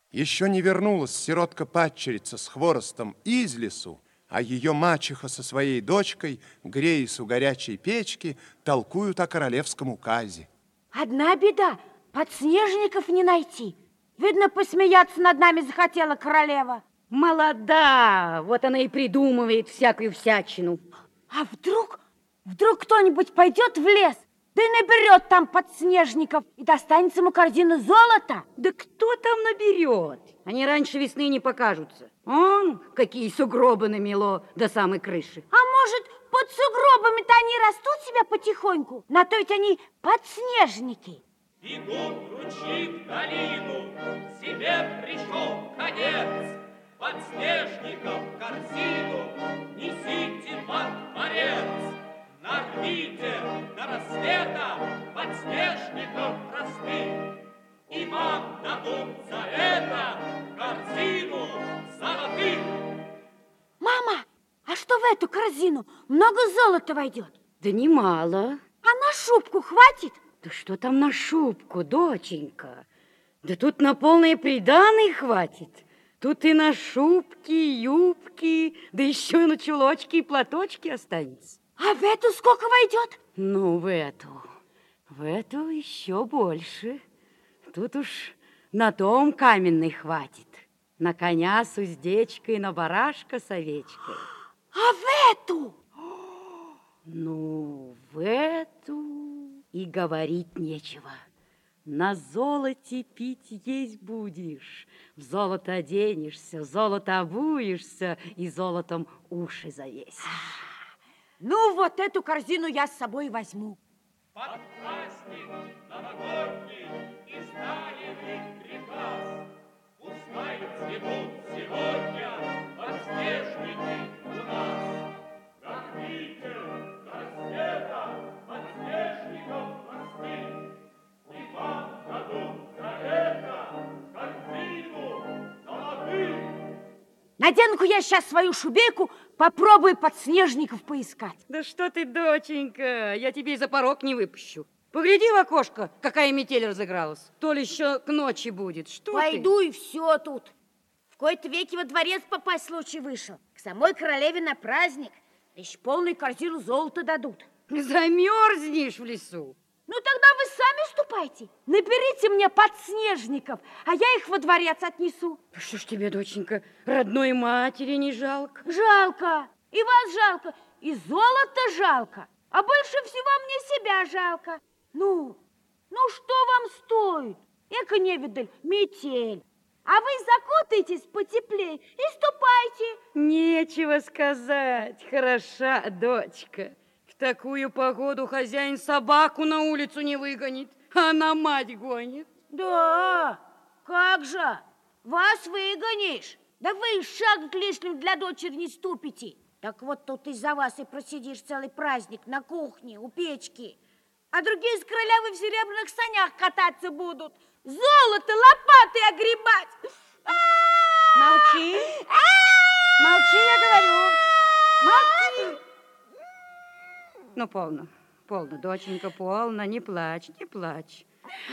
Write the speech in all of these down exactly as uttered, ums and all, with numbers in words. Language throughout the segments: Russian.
Еще не вернулась сиротка-падчерица с хворостом из лесу, а ее мачеха со своей дочкой, греясь у горячей печки, толкуют о королевском указе. Одна беда, подснежников не найти. Видно, посмеяться над нами захотела королева. Молода, вот она и придумывает всякую всячину. А вдруг, вдруг кто-нибудь пойдет в лес, да и наберет там подснежников, и достанется ему корзина золота? Да кто там наберет? Они раньше весны не покажутся. Он, какие сугробы намело до самой крыши. А может, под сугробами-то они растут себя потихоньку? На то ведь они подснежники. Бегут ручьи в долину, себе пришел конец. Подснежников в корзину несите во дворец. Нарвите до рассвета подснежников простых, и вам дадут за это корзину золотых. Мама, а что в эту корзину? Много золота войдет? Да немало. А на шубку хватит? Да что там на шубку, доченька? Да тут на полные приданые хватит. Тут и на шубки, и юбки, да еще и на чулочки и платочки останется. А в эту сколько войдет? Ну, в эту, в эту еще больше. Тут уж на дом каменный хватит, на коня с уздечкой, на барашка с овечкой. А в эту? Ну, в эту и говорить нечего. На золоте пить есть будешь, в золото оденешься, золото обуешься и золотом уши завесишь. Ну, вот эту корзину я с собой возьму. Под праздник новогодний издали мы приказ. Пускай цветут сегодня подснежники у нас. Горните до рассвета подснежников простых, и вам дадут за это корзину золотых. Надену-ка я сейчас свою шубейку, попробую подснежников поискать. Да что ты, доченька, я тебе и за порог не выпущу. Погляди в окошко, какая метель разыгралась. То ли еще к ночи будет. Что Пойду ты? и все тут. В кои-то веки во дворец попасть случай вышел. К самой королеве на праздник. Еще полную корзину золота дадут. Замерзнешь в лесу. Ну, тогда вы сами ступайте. Наберите мне подснежников, а я их во дворец отнесу. Что ж тебе, доченька, родной матери не жалко? Жалко. И вас жалко, и золото жалко. А больше всего мне себя жалко. Ну, ну что вам стоит? Эка невидаль, метель. А вы закутайтесь потеплее и ступайте. Нечего сказать, хороша дочка. В такую погоду хозяин собаку на улицу не выгонит, а она мать гонит. Да, как же, вас выгонишь. Да вы шаг лишним для дочери не ступите. Так вот тут из-за вас и просидишь целый праздник на кухне, у печки. А другие с королевой в серебряных санях кататься будут. Золото лопатой огребать. Молчи. Молчи, я говорю. Молчи. Ну, полно, полно, доченька, полно, не плачь, не плачь.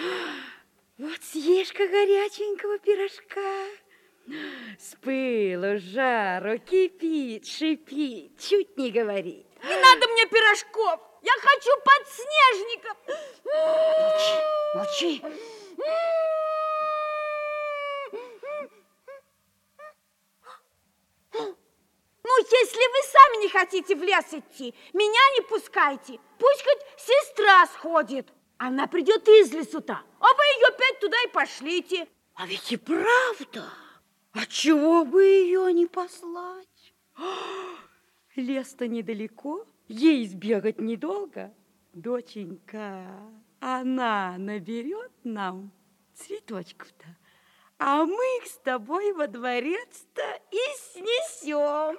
Вот съешь-ка горяченького пирожка. С пылу, жару, кипит, шипит, чуть не говорит. Не надо мне пирожков, я хочу подснежников. Молчи, молчи. Ну, если вы сами не хотите в лес идти, меня не пускайте. Пусть хоть сестра сходит. Она придет из лесу-то, а вы ее опять туда и пошлите. А ведь и правда. А чего бы ее не послать? Лес-то недалеко, ей сбегать недолго. Доченька, она наберет нам цветочков-то, а мы их с тобой во дворец-то и снесем.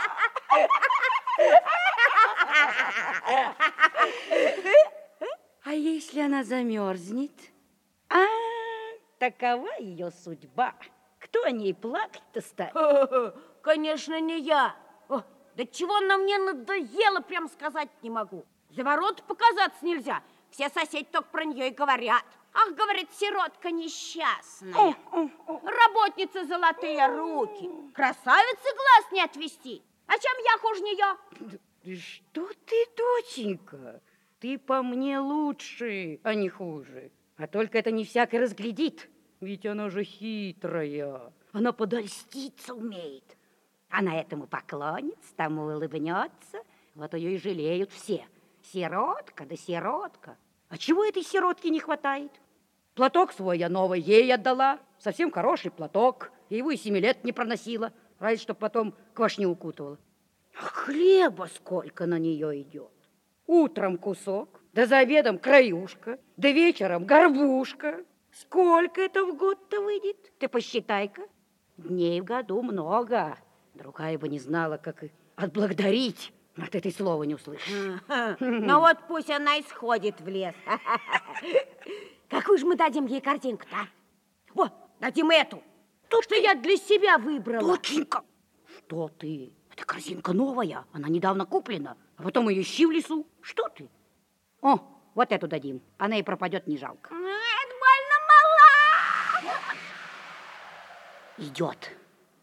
А если она замерзнет? А, такова ее судьба. Кто о ней плакать-то станет? Конечно, не я. О, да чего она мне надоела, прям сказать не могу. За ворот показаться нельзя. Все соседи только про нее и говорят. Ах, говорит, сиротка несчастная. Работница золотые руки. Красавицы глаз не отвести. А чем я хуже нее? Что ты, доченька? Ты по мне лучше, а не хуже. А только это не всякий разглядит. Ведь она же хитрая. Она подольститься умеет. Она этому поклонится, тому улыбнется. Вот ее и жалеют все. Сиротка да сиротка. А чего этой сиротке не хватает? Платок свой я новый ей отдала. Совсем хороший платок. Я его и семи лет не проносила. Разве что потом квашню укутывала. А хлеба сколько на нее идет. Утром кусок, да за обедом краюшка, да вечером горбушка. Сколько это в год-то выйдет? Ты посчитай-ка. Дней в году много. Другая бы не знала, как и отблагодарить. От этой слова не услышишь. Ну вот пусть она и сходит в лес. Какую же мы дадим ей картинку-то? Вот, дадим эту. То, что я для себя выбрала. Доченька, что ты? Это корзинка новая, она недавно куплена. А потом ее ищи в лесу. Что ты? О, вот эту дадим. Она и пропадет, не жалко. Это больно мала. Идет.